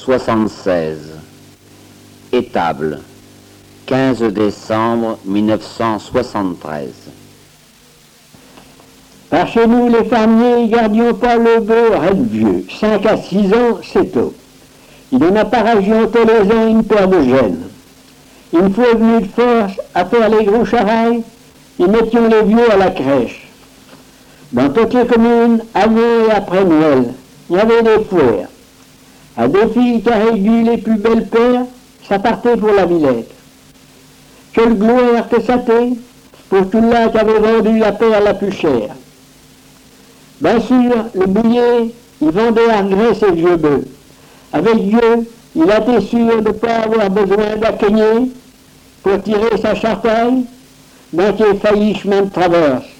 76. Étable, 15 décembre 1973. Par chez nous, les fermiers, gardions pas le beau red vieux. 5 à 6 ans, c'est tôt. Il en a pas région tous les ans une paire de jeunes. Une fois venu de force à faire les gros charrailles, ils mettions les vieux à la crèche. Dans toutes les communes, avant et après Noël, il y avait des foires. À des filles qui avaient eu les plus belles paires, ça partait pour la Villette. Quelle gloire que ça t'est pour celui-là qui avait vendu la paire la plus chère. Bien sûr, le bouillet, il vendait à regret ses vieux bœufs. Avec Dieu, il a été sûr de ne pas avoir besoin d'acquigner pour tirer sa chartaille, donc il faillit chemin de traverse.